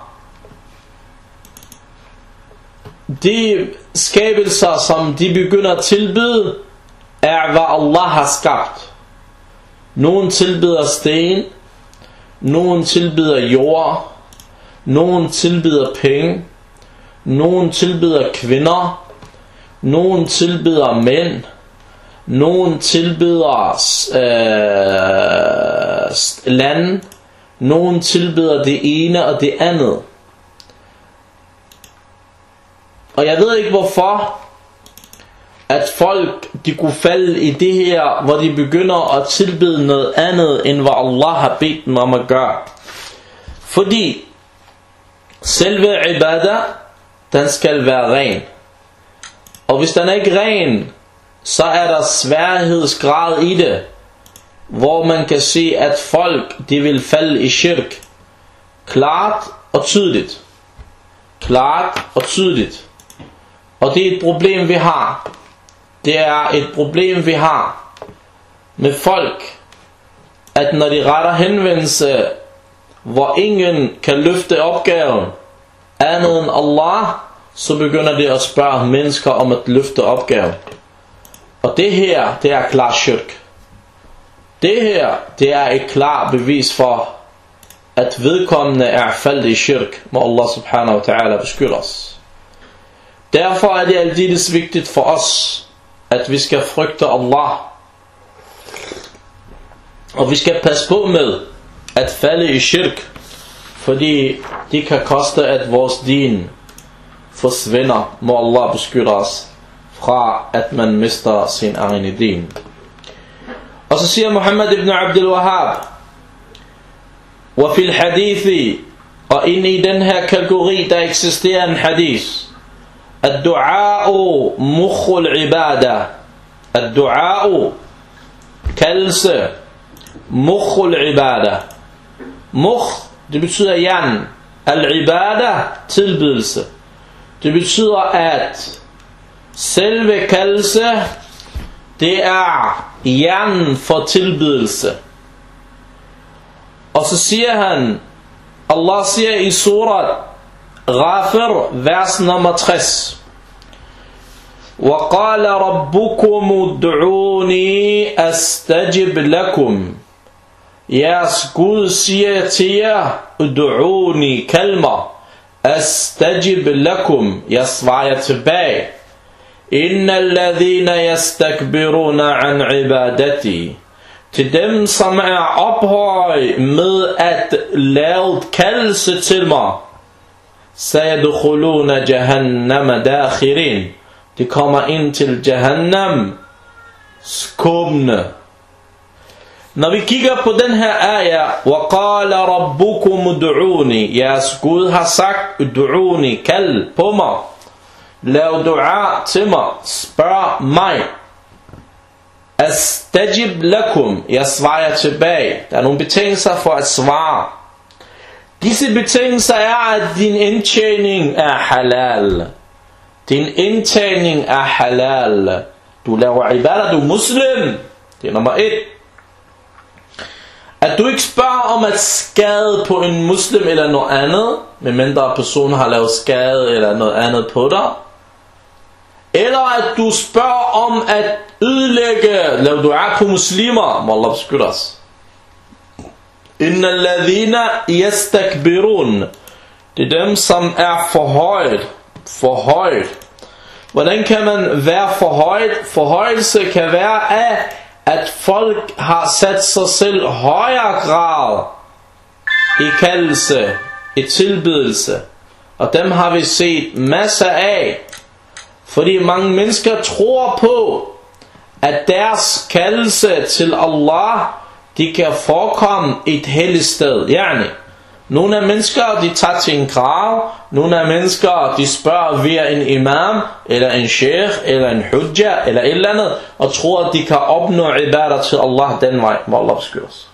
de skabelser som de begynder at tilbede er hvad Allah har skabt. Nogen tilbeder sten, nogen tilbeder jord, nogen tilbeder penge, nogen tilbeder kvinder, nogen tilbeder mænd, nogen tilbeder land, nogen tilbeder det ene og det andet. Og jeg ved ikke hvorfor at folk de kunne falde i det her, hvor de begynder at tilbede noget andet end hvad Allah har bedt dem om at gøre. Fordi selve ibadah, den skal være ren. Og hvis den er ikke ren, så er der sværhedsgrad i det, hvor man kan se at folk de vil falde i shirk. Klart og tydeligt. Klart og tydeligt. Og det er et problem vi har. Det er et problem vi har med folk, at når de retter henvendelse, hvor ingen kan løfte opgaven andet end Allah, så begynder de at spørge mennesker om at løfte opgaven. Og det her, det er klar shirk. Det her, det er et klart bevis for, at vedkommende er faldet i shirk, må Allah subhanahu wa ta'ala beskytte os. Derfor er det aldeles vigtigt for os, at vi skal frygte Allah. Og vi skal passe på med at falde i shirk, fordi det kan koste at vores din forsvinder, må Allah beskytte os fra at man mister sin egen din. Og så siger Muhammad ibn Abdul Wahhab, og fil hadithi, og inde i den her kategori der eksisterer en hadith, الدعاء مخ العبادة. الدعاء kaldelse, مخ العبادة. مخ, det betyder hjernen. Al-ibada, tilbedelse. Det betyder at selve kaldelse, det er hjernen for tilbedelse. Og så siger han, Allah siger i surat Ghafir, vers nummer 60, وَقَالَ رَبُّكُمُ ادْعُونِي أَسْتَجِبْ لَكُمْ. Jeres Gud siger til jer, ud'uni, kald mig, astajib lakum, jeg svarer tilbage. Innal ladhina yastakbiruna an ibadati. Til dem som er ophøj med at lave kaldelse til mig, sayadkhuluna jahannama dakhirin. De kommer ind til Jahannam skubbende. Når vi kigger på den her ayah, وَقَالَ رَبُّكُمُ ud'uni, jeres Gud har sagt, ud'uni, kald på mig, lav dua til mig, spørg mig, astajib lakum, jeg svarer tilbage. Der er nogle betingelser for at svare. Disse betingelser er, at din indtjening er halal. Din indtjening er halal. Du laver ibadah, du er muslim. Det er nummer 1. At du ikke spørger om at skade på en muslim eller noget andet, medmindre personen har lavet skade eller noget andet på dig. Eller at du spørger om at ødelægge, lave dua på muslimer, må Allah beskytte os. Innal ladhina yastakbirun. Det er dem som er forhøjet. Hvordan kan man være forhøjet? Forhøjelse kan være af at folk har sat sig selv højere grad i kaldelse, i tilbedelse. Og dem har vi set masser af. Fordi mange mennesker tror på, at deres kaldelse til Allah, de kan forekomme et helligt sted. Nogle af mennesker, de tager til en grav. Nogle af mennesker, de spørger via en imam, eller en sheikh, eller en hujja, eller et eller andet, og tror, at de kan opnå ibadah til Allah den vej. Må Allah beskytte os.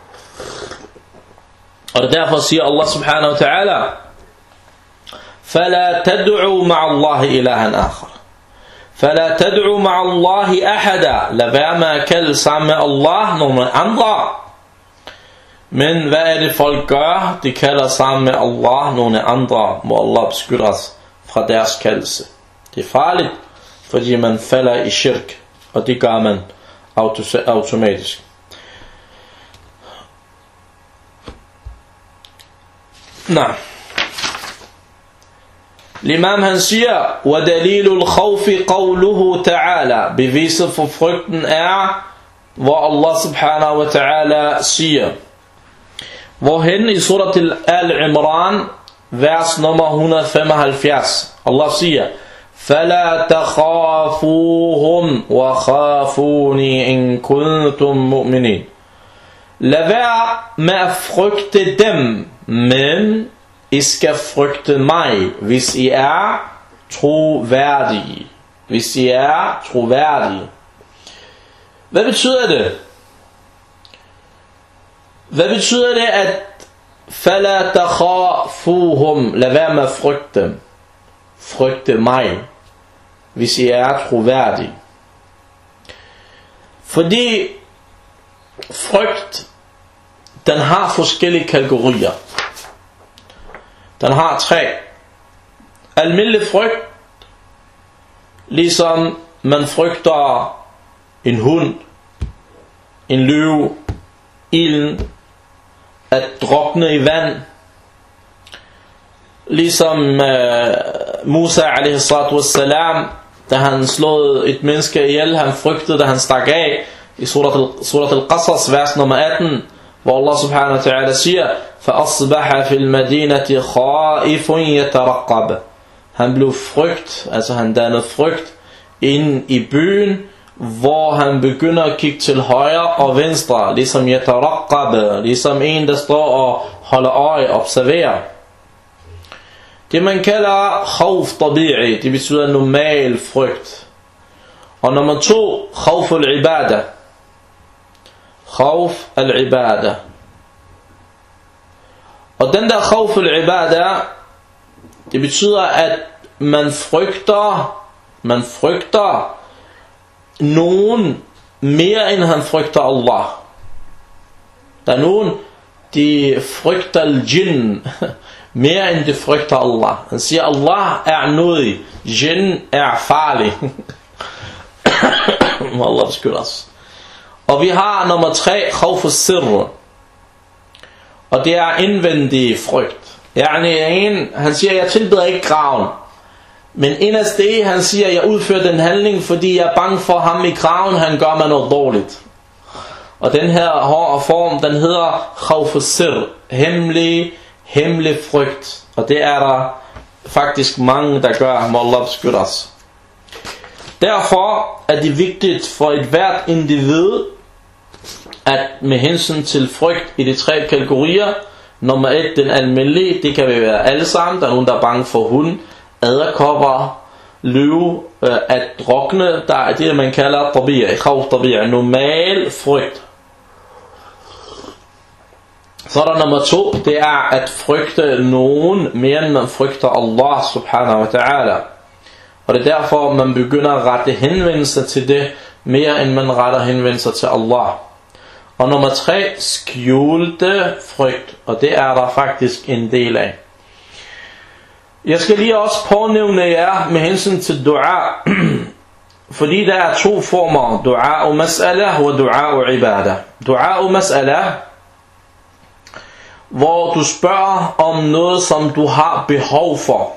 Og derfor siger Allah subhanahu wa ta'ala, فَلَا تَدْعُوا مَعَ اللَّهِ إِلَهًا آخر. فَلَا تَدْعُوا مَعَ اللَّهِ أَحَدًا. Lad være med at kalde sammen med Allah nogle andre. Men hvad er det folk gør? De kalder sammen med Allah nogle andre. Må Allah beskytte os fra deres kaldelse. Det er farligt, fordi man falder i shirk, og det gør man automatisk. Nej. L'imam han siger, وَدَلِيلُ الْخَوْفِ قَوْلُهُ تَعَالَى. Beviset for frygten er, hvor Allah subhanahu wa ta'ala siger, hvorhen i surat Al-Imran, vers nummer 175, Allah siger, فَلَا تَخَافُوهُمْ وَخَافُونِي إِن كُنْتُمْ مُؤْمِنِينَ. Lad være med at frygte dem, men I skal frygte mig, hvis I er troværdige. Hvis I er troværdige. Hvad betyder det? Hvad betyder det, at فَلَا تَخَافُوهُمْ, lad være med at frygte dem? Frygte mig, hvis I er troværdige. Fordi frygt, den har forskellige kategorier. Den har 3. Almindelig frygt, ligesom man frygter en hund, en løve, ilden, at drukne i vand. Ligesom Musa a.s.w. da han slog et menneske ihjel, han frygtede, da han stak af i surat al-Qasas, vers nummer 18, hvor Allah subhanahu wa ta'ala siger, فَأَصْبَحَ فِي الْمَدِينَةِ خَائِفٌ يَتَرَقَّبُ. Han blev frygt, altså han dannede frygt inde i byen, hvor han begynder at kigge til højre og venstre, ligesom يَتَرَقَّبُ, ligesom en, der står og holder øje, observerer. Det man kalder khawf tabi'i, det betyder normal frygt. Og nummer 2, khawf al-ibadah. Khawf al-ibadah. Og den der khawf al-ibadah, det betyder, at man frygter nogen mere end han frygter Allah. Der er nogen, de frygter al-jinn mere end de frygter Allah. Han siger, Allah er nådig, jinn er farlig. Allah beskytter os. Og vi har nummer 3, khawf al-sirr. Og det er indvendig frygt. Han siger, jeg tilbeder ikke graven. Men inderst det, han siger, jeg udfører den handling, fordi jeg er bange for ham i graven, han gør mig noget dårligt. Og den her hårde form, den hedder khawf al-sirr, hemmelig frygt. Og det er der faktisk mange, der gør, må Allah beskytte os. Derfor er det vigtigt for et hvert individ, at med hensyn til frygt i de 3 kategorier, nummer 1, den almindelige, det kan vi være alle sammen. Der er nogen, der er bange for hund, edderkopper, løve, at drukne. Der er det, man kalder tabi'a, khawf tabi'a, normal frygt. Så er der nummer 2, det er at frygte nogen mere end man frygter Allah subhanahu wa ta'ala. Og det er derfor, man begynder at rette henvendelse til det, mere end man retter henvendelse til Allah. Og nummer 3, skjulte frygt. Og det er der faktisk en del af. Jeg skal lige også pånævne jer med hensyn til dua. Fordi der er 2 former. Dua og mas'ala og dua og ibadah. Dua og mas'ala, hvor du spørger om noget, som du har behov for.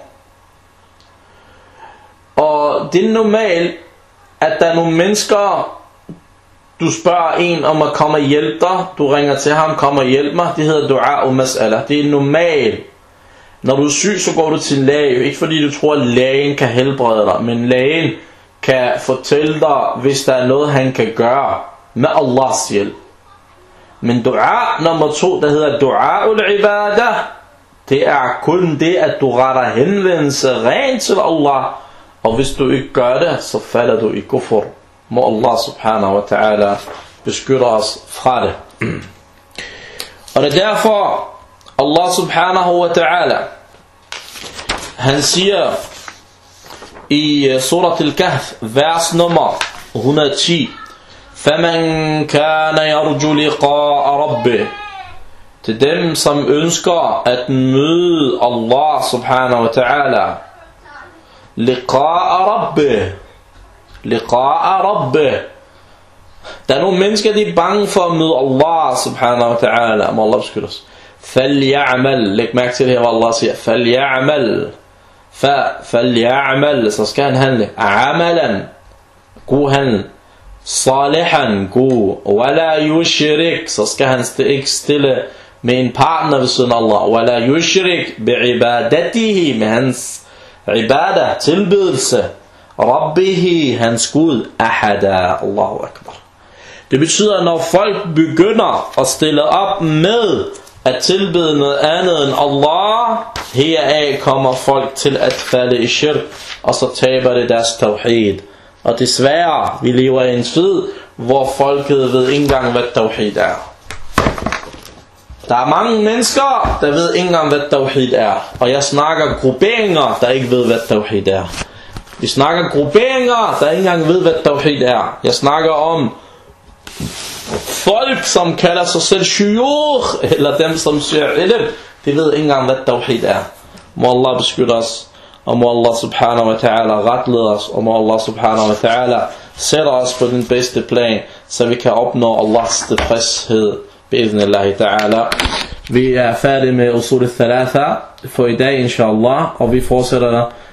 Og det er normalt, at der er nogle mennesker, du spørger en om at komme og hjælpe dig, du ringer til ham, kom og hjælp mig, det hedder du'a og mas'ala. Det er normalt. Når du er syg, så går du til læge, ikke fordi du tror, at lægen kan helbrede dig, men lægen kan fortælle dig, hvis der er noget, han kan gøre med Allahs hjælp. Men du'a nummer 2, der hedder du'a ul-ibadah, det er kun det, at du retter henvendelse rent til Allah, og hvis du ikke gør det, så falder du i kufr. Må Allah subhanahu wa ta'ala beskytte os fra det. Og det er derfor, Allah subhanahu wa ta'ala, han siger i surat al-Kahf, vers nummer 110, فَمَنْ كَانَ يَرْجُ لِقَاءَ رَبِّهِ, til dem som ønsker at møde Allah subhanahu wa ta'ala, liqa'a rabbih, liqa'a rabbih. Der er nogle mennesker, de er bange for at møde Allah subhanahu wa ta'ala. Må Allah beskytte os. فَلْيَعْمَلْ, læg mærke til det her, hvad Allah siger. فَلْيَعْمَلْ, فَلْيَعْمَلْ, så skal han handle. عَمَلًا, god handel. صَالِحًا, god. وَلَا يُشْرِكْ, så skal han ikke stille med en partner ved siden af Allah. وَلَا يُشْرِكْ بِعِبَادَتِهِ, med hans ibadah, tilbedelse. Rabbihi, hans Gud. Ahada, Allahu Akbar. Det betyder, at når folk begynder at stille op med at tilbede noget andet end Allah, heraf kommer folk til at falde i shirk, og så taber det deres tawhid. Og desværre, vi lever i en tid, hvor folket ved ikke engang, hvad tawhid er. Der er mange mennesker, der ved ikke engang, hvad tawhid er. Og jeg snakker grupperinger, der ikke ved, hvad tawhid er. Vi snakker grupperinger, der ikke engang ved, hvad tawhid er. Jeg snakker om folk, som kalder sig selv shuyukh, eller dem, som siger ilm, de ved ikke engang, hvad tawhid er. Må Allah beskytte os, og må Allah subhanahu wa ta'ala retlede os, og må Allah subhanahu wa ta'ala sætte os på den bedste plan, så vi kan opnå Allahs tilfredshed, bi'idhnillahi ta'ala. Vi er færdige med usul al-thalatha for i dag, inshallah, og vi fortsætter